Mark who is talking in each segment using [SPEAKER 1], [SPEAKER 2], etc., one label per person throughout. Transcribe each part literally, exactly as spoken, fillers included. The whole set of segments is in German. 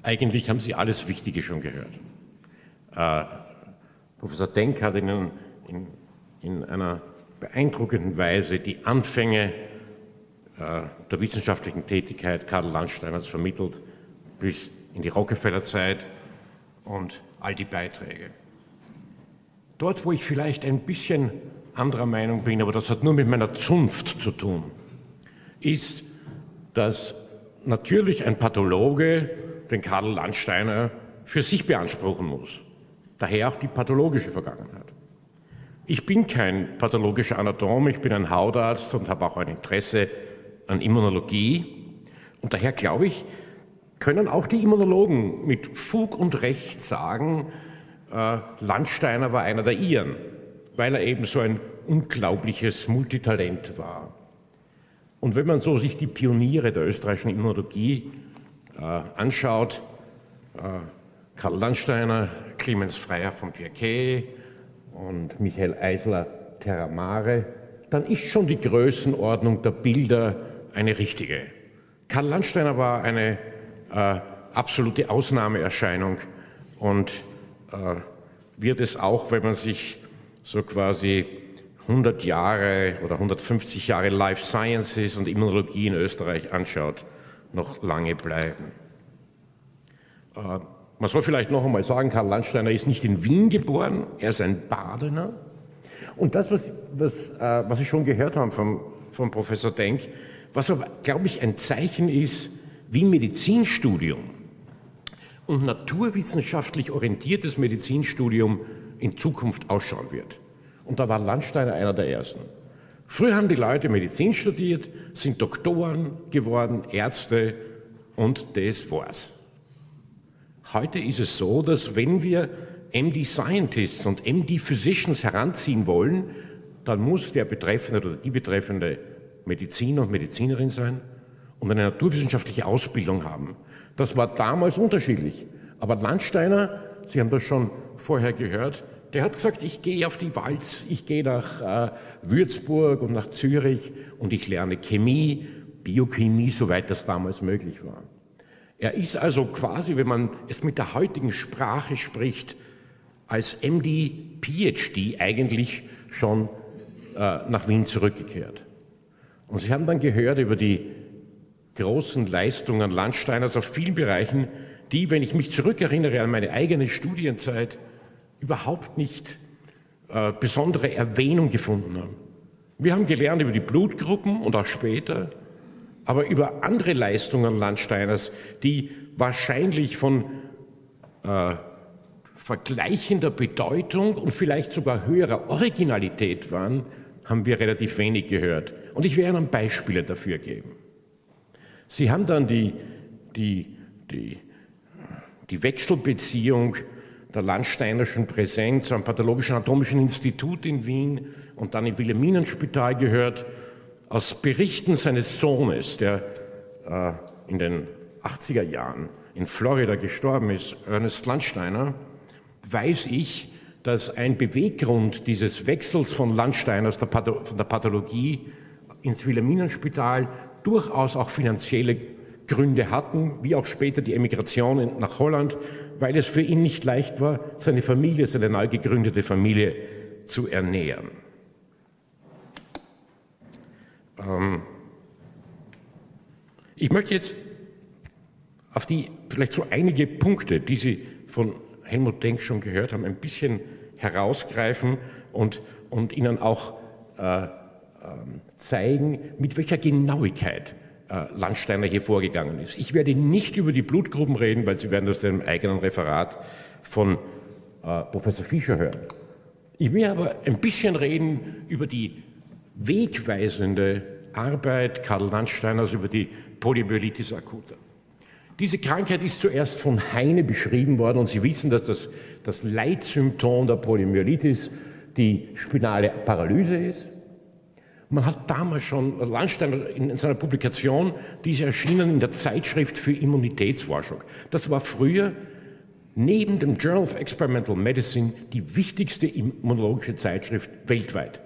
[SPEAKER 1] Eigentlich haben Sie alles Wichtige schon gehört. Äh, Professor Denk hat Ihnen in, in einer beeindruckenden Weise die Anfänge äh, der wissenschaftlichen Tätigkeit Karl Landsteiners vermittelt, bis in die Rockefeller-Zeit und all die Beiträge. Dort, wo ich vielleicht ein bisschen anderer Meinung bin, aber das hat nur mit meiner Zunft zu tun, ist, dass natürlich ein Pathologe den Karl Landsteiner für sich beanspruchen muss. Daher auch die pathologische Vergangenheit. Ich bin kein pathologischer Anatom, ich bin ein Hautarzt und habe auch ein Interesse an Immunologie. Und daher glaube ich, können auch die Immunologen mit Fug und Recht sagen, äh, Landsteiner war einer der Ihren, weil er eben so ein unglaubliches Multitalent war. Und wenn man so sich die Pioniere der österreichischen Immunologie äh, anschaut, äh, Karl Landsteiner, Clemens Freier von Pierquet und Michael Eisler Terra Mare, dann ist schon die Größenordnung der Bilder eine richtige. Karl Landsteiner war eine äh, absolute Ausnahmeerscheinung und äh, wird es auch, wenn man sich so quasi hundert Jahre oder hundertfünfzig Jahre Life Sciences und Immunologie in Österreich anschaut, noch lange bleiben. Äh, man soll vielleicht noch einmal sagen, Karl Landsteiner ist nicht in Wien geboren, er ist ein Badener. Und das, was, was, äh, was Sie schon gehört haben vom, vom Professor Denk, was aber, glaube ich, ein Zeichen ist, wie Medizinstudium und naturwissenschaftlich orientiertes Medizinstudium in Zukunft ausschauen wird. Und da war Landsteiner einer der Ersten. Früher haben die Leute Medizin studiert, sind Doktoren geworden, Ärzte und das war's. Heute ist es so, dass wenn wir M D Scientists und M D Physicians heranziehen wollen, dann muss der Betreffende oder die betreffende Mediziner und Medizinerin sein und eine naturwissenschaftliche Ausbildung haben. Das war damals unterschiedlich. Aber Landsteiner, Sie haben das schon vorher gehört, der hat gesagt, ich gehe auf die Walz, ich gehe nach äh, Würzburg und nach Zürich und ich lerne Chemie, Biochemie, soweit das damals möglich war. Er ist also quasi, wenn man es mit der heutigen Sprache spricht, als M D P H D eigentlich schon äh, nach Wien zurückgekehrt. Und Sie haben dann gehört über die großen Leistungen Landsteiners auf vielen Bereichen, die, wenn ich mich zurückerinnere an meine eigene Studienzeit, überhaupt nicht äh, besondere Erwähnung gefunden haben. Wir haben gelernt über die Blutgruppen und auch später, aber über andere Leistungen Landsteiners, die wahrscheinlich von äh, vergleichender Bedeutung und vielleicht sogar höherer Originalität waren, haben wir relativ wenig gehört. Und ich werde Ihnen Beispiele dafür geben. Sie haben dann die, die, die, die Wechselbeziehung der Landsteinerschen Präsenz am Pathologischen Anatomischen Institut in Wien und dann im Wilhelminenspital gehört. Aus Berichten seines Sohnes, der äh, in den achtziger Jahren in Florida gestorben ist, Ernest Landsteiner, weiß ich, dass ein Beweggrund dieses Wechsels von Landsteiners der Patho- von der Pathologie ins Wilhelminenspital durchaus auch finanzielle Gründe hatten, wie auch später die Emigration nach Holland, weil es für ihn nicht leicht war, seine Familie, seine neu gegründete Familie zu ernähren. Ähm ich möchte jetzt auf die vielleicht so einige Punkte, die Sie von Helmut Denk schon gehört haben, ein bisschen herausgreifen und, und Ihnen auch äh, äh, zeigen, mit welcher Genauigkeit äh, Landsteiner hier vorgegangen ist. Ich werde nicht über die Blutgruppen reden, weil Sie werden das im eigenen Referat von äh, Professor Fischer hören. Ich will aber ein bisschen reden über die wegweisende Arbeit Karl Landsteiners über die Poliomyelitis acuta. Diese Krankheit ist zuerst von Heine beschrieben worden und Sie wissen, dass das, das Leitsymptom der Poliomyelitis die spinale Paralyse ist. Man hat damals schon, Landsteiner in seiner Publikation, die ist erschienen in der Zeitschrift für Immunitätsforschung. Das war früher neben dem Journal of Experimental Medicine die wichtigste immunologische Zeitschrift weltweit.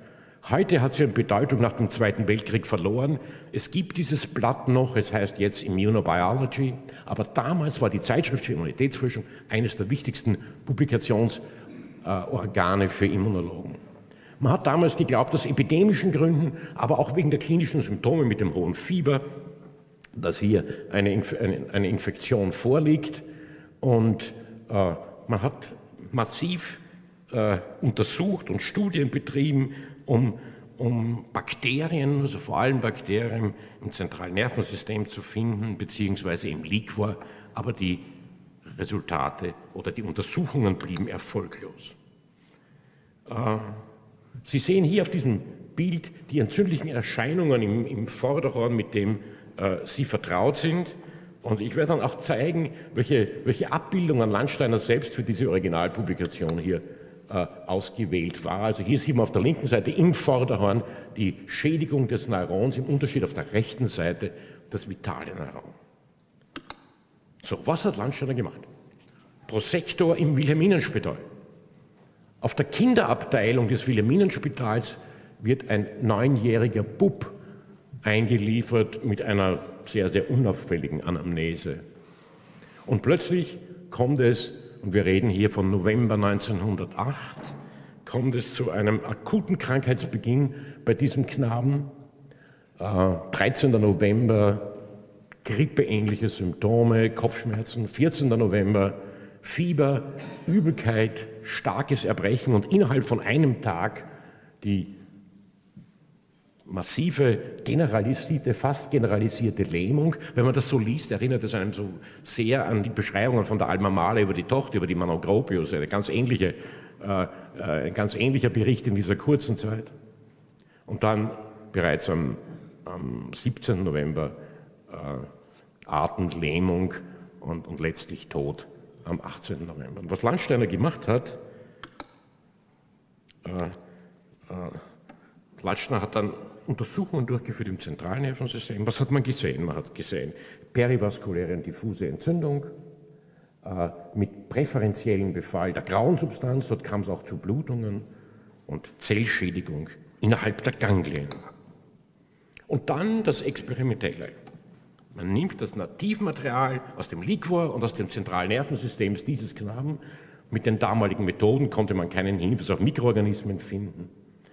[SPEAKER 1] Heute hat sie an Bedeutung nach dem Zweiten Weltkrieg verloren. Es gibt dieses Blatt noch, es heißt jetzt Immunobiology, aber damals war die Zeitschrift für Immunitätsforschung eines der wichtigsten Publikationsorgane für Immunologen. Man hat damals geglaubt, aus epidemischen Gründen, aber auch wegen der klinischen Symptome mit dem hohen Fieber, dass hier eine, Inf eine, eine Infektion vorliegt. Und äh, man hat massiv äh, untersucht und Studien betrieben, um, um Bakterien, also vor allem Bakterien im zentralen Nervensystem zu finden, beziehungsweise im Liquor, aber die Resultate oder die Untersuchungen blieben erfolglos. Äh, Sie sehen hier auf diesem Bild die entzündlichen Erscheinungen im, im Vorderhorn, mit dem äh, Sie vertraut sind. Und ich werde dann auch zeigen, welche, welche Abbildungen Landsteiner selbst für diese Originalpublikation hier äh, ausgewählt war. Also hier sieht man auf der linken Seite im Vorderhorn die Schädigung des Neurons, im Unterschied auf der rechten Seite das vitale Neuron. So, was hat Landsteiner gemacht? Prosektor im Wilhelminenspital. Auf der Kinderabteilung des Wilhelminenspitals wird ein neunjähriger Bub eingeliefert mit einer sehr, sehr unauffälligen Anamnese. Und plötzlich kommt es, und wir reden hier von November neunzehnhundertacht, kommt es zu einem akuten Krankheitsbeginn bei diesem Knaben. Äh, dreizehnter November, grippeähnliche Symptome, Kopfschmerzen, vierzehnter November, Fieber, Übelkeit, starkes Erbrechen und innerhalb von einem Tag die massive, generalisierte, fast generalisierte Lähmung. Wenn man das so liest, erinnert es einem so sehr an die Beschreibungen von der Alma Mahler über die Tochter, über die Manon Gropius, eine ganz ähnliche, äh, ein ganz ähnlicher Bericht in dieser kurzen Zeit. Und dann bereits am, am siebzehnten November äh, Atemlähmung und, und letztlich Tod am achtzehnten November. Und was Landsteiner gemacht hat, äh, äh, Landsteiner hat dann Untersuchungen durchgeführt im Zentralnervensystem. Was hat man gesehen? Man hat gesehen perivaskuläre und diffuse Entzündung äh, mit präferentiellem Befall der grauen Substanz, dort kam es auch zu Blutungen und Zellschädigung innerhalb der Ganglien. Und dann das Experimentelle. Man nimmt das Nativmaterial aus dem Liquor und aus dem zentralen Nervensystem dieses Knaben. Mit den damaligen Methoden konnte man keinen Hinweis auf Mikroorganismen finden.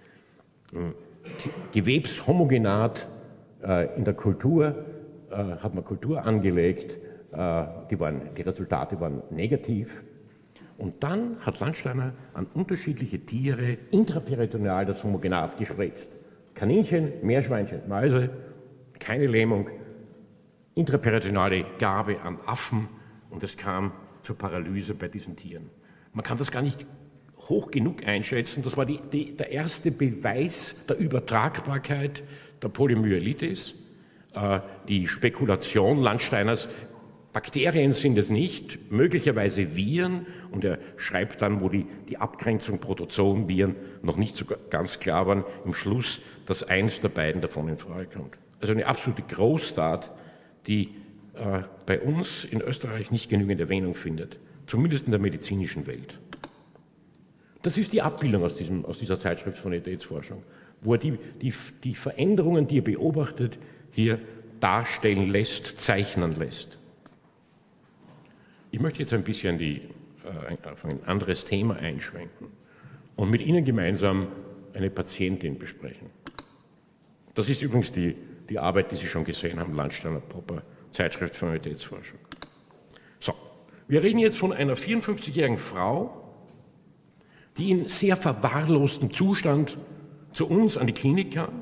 [SPEAKER 1] Gewebshomogenat äh, in der Kultur äh, hat man Kultur angelegt, äh, die, waren, die Resultate waren negativ. Und dann hat Landsteiner an unterschiedliche Tiere intraperitoneal das Homogenat gespritzt. Kaninchen, Meerschweinchen, Mäuse, keine Lähmung, intraperitoneale Gabe an Affen und es kam zur Paralyse bei diesen Tieren. Man kann das gar nicht hoch genug einschätzen. Das war die, die, der erste Beweis der Übertragbarkeit der Polymyelitis. Äh, die Spekulation Landsteiners, Bakterien sind es nicht, möglicherweise Viren. Und er schreibt dann, wo die, die Abgrenzung Protozoenviren noch nicht so ganz klar waren, im Schluss, dass eins der beiden davon in Frage kommt. Also eine absolute Großtat, die äh, bei uns in Österreich nicht genügend Erwähnung findet, zumindest in der medizinischen Welt. Das ist die Abbildung aus, diesem, aus dieser Zeitschrift von Immunitätsforschung, wo er die, die, die Veränderungen, die er beobachtet, hier darstellen lässt, zeichnen lässt. Ich möchte jetzt ein bisschen die, äh, auf ein anderes Thema einschränken und mit Ihnen gemeinsam eine Patientin besprechen. Das ist übrigens die, die Arbeit, die Sie schon gesehen haben, Landsteiner Popper, Zeitschrift für Immunitätsforschung. So, wir reden jetzt von einer vierundfünfzigjährigen Frau, die in sehr verwahrlostem Zustand zu uns an die Klinik kam.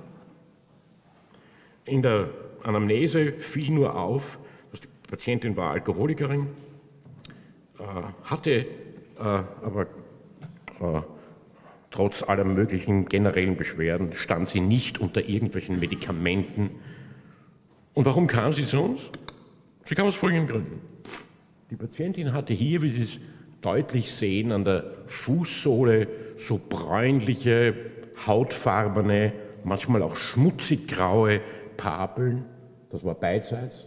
[SPEAKER 1] In der Anamnese fiel nur auf, dass die Patientin war Alkoholikerin, äh, hatte äh, aber äh, trotz aller möglichen generellen Beschwerden stand sie nicht unter irgendwelchen Medikamenten. Und warum kam sie zu uns? Sie kam aus folgenden Gründen. Die Patientin hatte hier, wie Sie es deutlich sehen, an der Fußsohle so bräunliche, hautfarbene, manchmal auch schmutzig graue Papeln. Das war beidseits.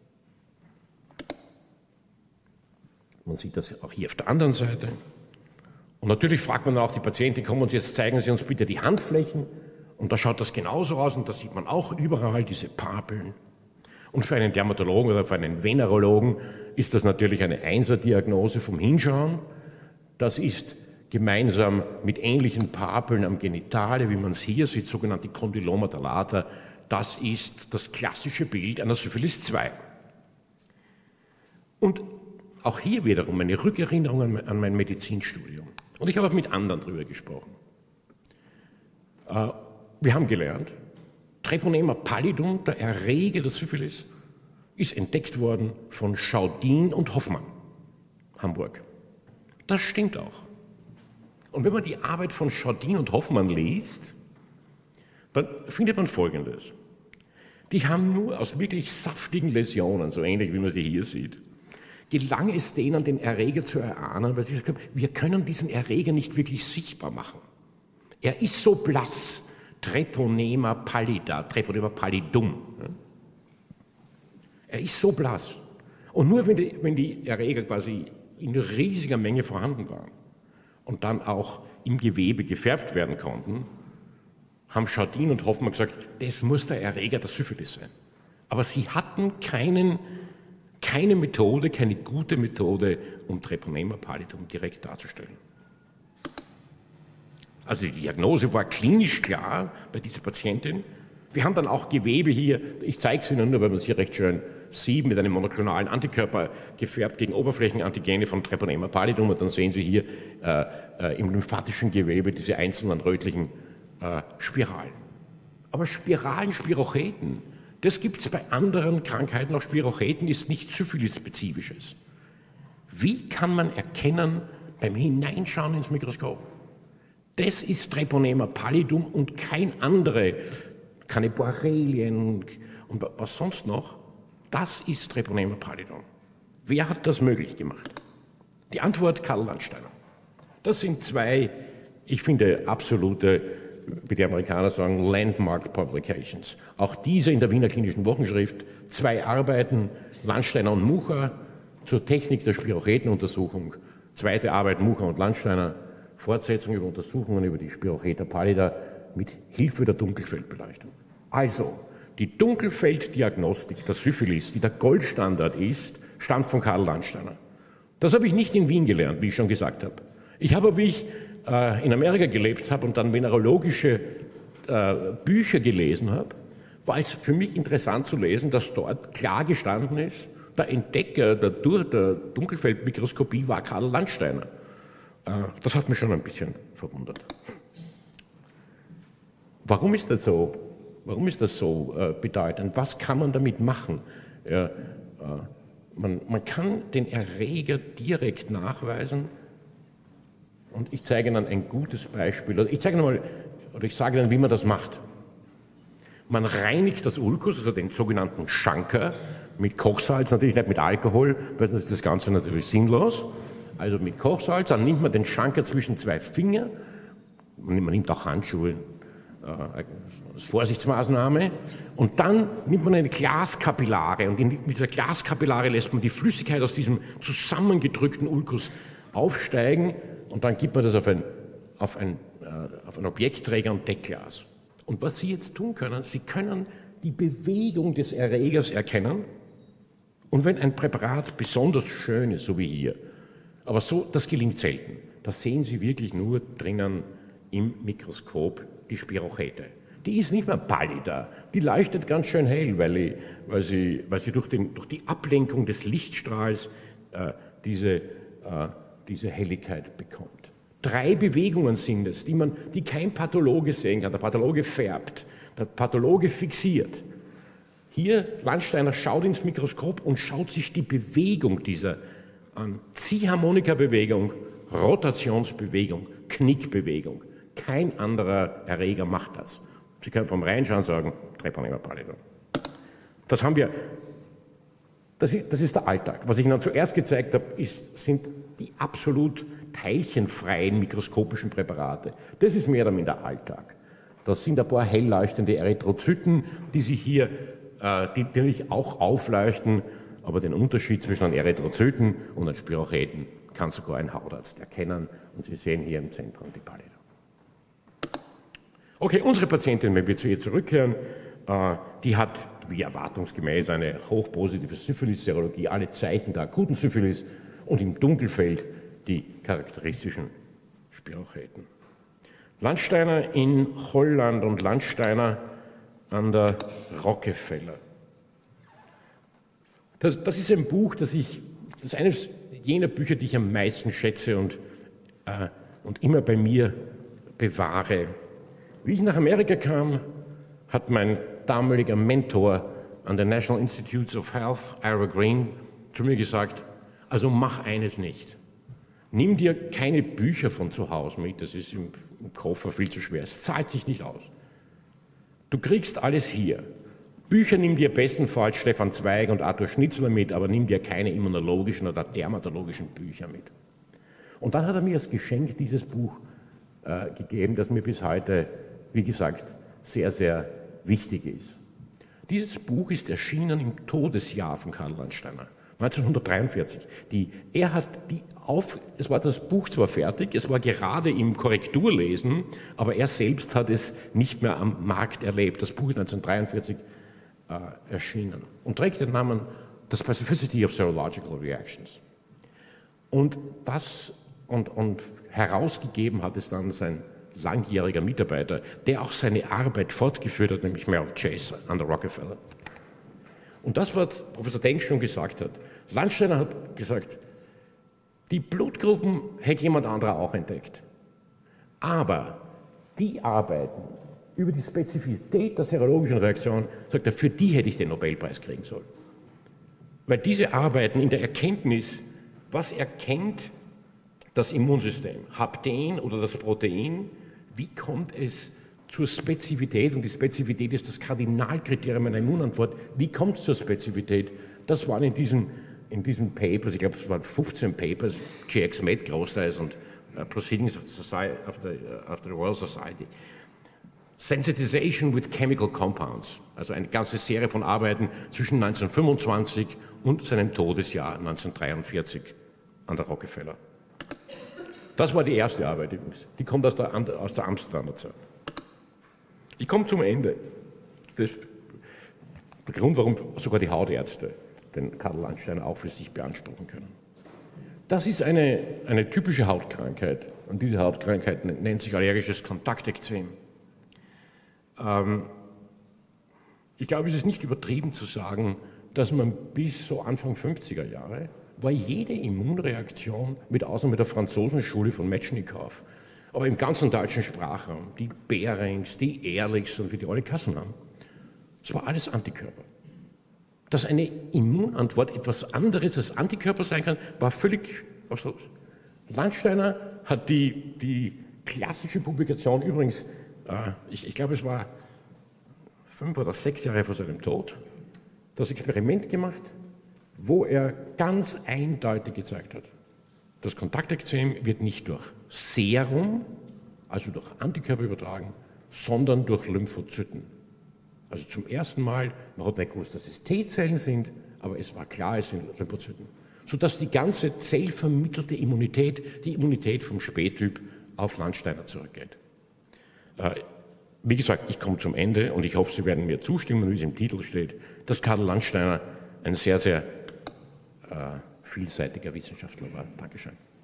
[SPEAKER 1] Man sieht das auch hier auf der anderen Seite. Und natürlich fragt man auch die Patientin, komm, und jetzt zeigen Sie uns bitte die Handflächen. Und da schaut das genauso aus und da sieht man auch überall diese Papeln. Und für einen Dermatologen oder für einen Venerologen ist das natürlich eine Einser-Diagnose vom Hinschauen. Das ist gemeinsam mit ähnlichen Papeln am Genitale, wie man es hier sieht, sogenannte Condyloma dilatata. Das ist das klassische Bild einer Syphilis zwei. Und auch hier wiederum eine Rückerinnerung an mein Medizinstudium. Und ich habe auch mit anderen darüber gesprochen. Wir haben gelernt, Treponema pallidum, der Erreger der Syphilis, ist entdeckt worden von Schaudin und Hoffmann, Hamburg. Das stimmt auch. Und wenn man die Arbeit von Schaudin und Hoffmann liest, dann findet man Folgendes. Die haben nur aus wirklich saftigen Läsionen, so ähnlich wie man sie hier sieht, gelang es denen, den Erreger zu erahnen, weil sie gesagt haben, wir können diesen Erreger nicht wirklich sichtbar machen. Er ist so blass, Treponema pallida, Treponema pallidum. Er ist so blass. Und nur wenn die, wenn die Erreger quasi in riesiger Menge vorhanden waren und dann auch im Gewebe gefärbt werden konnten, haben Schaudin und Hoffmann gesagt, das muss der Erreger der Syphilis sein. Aber sie hatten keinen, keine Methode, keine gute Methode, um Treponema pallidum direkt darzustellen. Also die Diagnose war klinisch klar bei dieser Patientin. Wir haben dann auch Gewebe hier, ich zeige es Ihnen nur, weil man es hier recht schön sieht, mit einem monoklonalen Antikörper gefärbt gegen Oberflächenantigene von Treponema pallidum. Und dann sehen Sie hier äh, äh, im lymphatischen Gewebe diese einzelnen rötlichen äh, Spiralen. Aber Spiralen, Spirocheten, das gibt es bei anderen Krankheiten. Auch Spirocheten ist nichts Syphilis-spezifisches. Wie kann man erkennen beim Hineinschauen ins Mikroskop? Das ist Treponema pallidum und kein andere, keine Borrelien und was sonst noch. Das ist Treponema pallidum. Wer hat das möglich gemacht? Die Antwort Karl Landsteiner. Das sind zwei, ich finde, absolute, wie die Amerikaner sagen, Landmark Publications. Auch diese in der Wiener Klinischen Wochenschrift, zwei Arbeiten, Landsteiner und Mucha, zur Technik der Spirochetenuntersuchung. Zweite Arbeit, Mucha und Landsteiner, Fortsetzung über Untersuchungen über die Spirocheta pallida mit Hilfe der Dunkelfeldbeleuchtung. Also, die Dunkelfelddiagnostik der Syphilis, die der Goldstandard ist, stammt von Karl Landsteiner. Das habe ich nicht in Wien gelernt, wie ich schon gesagt habe. Ich habe, wie ich äh, in Amerika gelebt habe und dann venerologische äh, Bücher gelesen habe, war es für mich interessant zu lesen, dass dort klar gestanden ist, der Entdecker der, der Dunkelfeldmikroskopie war Karl Landsteiner. Das hat mich schon ein bisschen verwundert. Warum ist das so, warum ist das so äh, bedeutend? Was kann man damit machen? Ja, äh, man, man kann den Erreger direkt nachweisen und ich zeige Ihnen ein gutes Beispiel. Oder ich zeige Ihnen mal, oder ich sage Ihnen, wie man das macht. Man reinigt das Ulkus, also den sogenannten Schanker, mit Kochsalz, natürlich nicht mit Alkohol, weil sonst ist das Ganze natürlich sinnlos. Also mit Kochsalz, dann nimmt man den Schanker zwischen zwei Finger, man nimmt auch Handschuhe äh, als Vorsichtsmaßnahme und dann nimmt man eine Glaskapillare und in dieser Glaskapillare lässt man die Flüssigkeit aus diesem zusammengedrückten Ulkus aufsteigen und dann gibt man das auf ein, auf ein, äh, auf ein Objektträger und Deckglas. Und was Sie jetzt tun können, Sie können die Bewegung des Erregers erkennen und wenn ein Präparat besonders schön ist, so wie hier, aber so, das gelingt selten. Da sehen Sie wirklich nur drinnen im Mikroskop die Spirochete. Die ist nicht mehr pallida, die leuchtet ganz schön hell, weil, die, weil sie, weil sie durch, den, durch die Ablenkung des Lichtstrahls äh, diese, äh, diese Helligkeit bekommt. Drei Bewegungen sind es, die, man, die kein Pathologe sehen kann. Der Pathologe färbt, der Pathologe fixiert. Hier, Landsteiner schaut ins Mikroskop und schaut sich die Bewegung dieser an Ziehharmonikabewegung, Rotationsbewegung, Knickbewegung. Kein anderer Erreger macht das. Sie können vom Reinschauen sagen, Treponema pallidum. Das haben wir, das ist, das ist der Alltag. Was ich Ihnen zuerst gezeigt habe, ist, sind die absolut teilchenfreien mikroskopischen Präparate. Das ist mehr oder minder Alltag. Das sind ein paar hell leuchtende Erythrozyten, die sich hier, äh, die, die natürlich auch aufleuchten. Aber den Unterschied zwischen einem Erythrozyten und einem Spirocheten kann sogar ein Hautarzt erkennen. Und Sie sehen hier im Zentrum die Pallida. Okay, unsere Patientin, wenn wir zu ihr zurückkehren, äh, die hat wie erwartungsgemäß eine hochpositive Syphilis-Serologie, alle Zeichen der akuten Syphilis und im Dunkelfeld die charakteristischen Spirocheten. Landsteiner in Holland und Landsteiner an der Rockefeller. Das, das ist ein Buch, das ich, das ist eines jener Bücher, die ich am meisten schätze und, äh, und immer bei mir bewahre. Wie ich nach Amerika kam, hat mein damaliger Mentor an der National Institutes of Health, Ira Green, zu mir gesagt, also mach eines nicht. Nimm dir keine Bücher von zu Hause mit, das ist im, im Koffer viel zu schwer, es zahlt sich nicht aus. Du kriegst alles hier. Bücher nimm dir bestenfalls Stefan Zweig und Arthur Schnitzler mit, aber nimm dir keine immunologischen oder dermatologischen Bücher mit. Und dann hat er mir als Geschenk dieses Buch äh, gegeben, das mir bis heute, wie gesagt, sehr, sehr wichtig ist. Dieses Buch ist erschienen im Todesjahr von Karl Landsteiner, neunzehnhundertdreiundvierzig. Die, er hat die auf, es war das Buch zwar fertig, es war gerade im Korrekturlesen, aber er selbst hat es nicht mehr am Markt erlebt. Das Buch ist neunzehnhundertdreiundvierzig äh, erschienen und trägt den Namen The Specificity of Serological Reactions. Und das und, und herausgegeben hat es dann sein langjähriger Mitarbeiter, der auch seine Arbeit fortgeführt hat, nämlich Merrill Chase an der Rockefeller. Und das, was Professor Denk schon gesagt hat. Landsteiner hat gesagt, die Blutgruppen hätte jemand anderer auch entdeckt. Aber die Arbeiten über die Spezifität der serologischen Reaktion, sagt er, für die hätte ich den Nobelpreis kriegen sollen. Weil diese Arbeiten in der Erkenntnis, was erkennt das Immunsystem, Hapten oder das Protein, wie kommt es zur Spezifität, und die Spezifität ist das Kardinalkriterium einer Immunantwort, wie kommt es zur Spezifität? Das waren in diesen, in diesen Papers, ich glaube es waren fünfzehn Papers, G X M E D großteils und uh, Proceedings of the, Society, of, the, uh, of the Royal Society. Sensitization with Chemical Compounds, also eine ganze Serie von Arbeiten zwischen neunzehnhundertfünfundzwanzig und seinem Todesjahr neunzehnhundertdreiundvierzig an der Rockefeller. Das war die erste Arbeit übrigens. Die kommt aus der, aus der Amsterdamer Zeit. Ich komme zum Ende. Das ist der Grund, warum sogar die Hautärzte den Karl Landsteiner auch für sich beanspruchen können. Das ist eine, eine typische Hautkrankheit. Und diese Hautkrankheit nennt sich allergisches Kontaktekzem. Ähm, ich glaube, es ist nicht übertrieben zu sagen, dass man bis so Anfang fünfziger Jahre war jede Immunreaktion, mit Ausnahme der Franzosenschule von Metschnikow, aber im ganzen deutschen Sprachraum, die Behrings, die Ehrlichs und wie die alle Kassen haben, es war alles Antikörper. Dass eine Immunantwort etwas anderes als Antikörper sein kann, war völlig abstrus. Landsteiner hat die, die klassische Publikation übrigens, äh, ich, ich glaube es war fünf oder sechs Jahre vor seinem Tod, das Experiment gemacht, wo er ganz eindeutig gezeigt hat, das Kontaktekzem wird nicht durch Serum, also durch Antikörper übertragen, sondern durch Lymphozyten. Also zum ersten Mal, man hat nicht gewusst, dass es T-Zellen sind, aber es war klar, es sind Lymphozyten. Sodass die ganze zellvermittelte Immunität, die Immunität vom Spättyp auf Landsteiner zurückgeht. Äh, wie gesagt, ich komme zum Ende und ich hoffe, Sie werden mir zustimmen, wie es im Titel steht, dass Karl Landsteiner ein sehr, sehr äh, vielseitiger Wissenschaftler war. Dankeschön.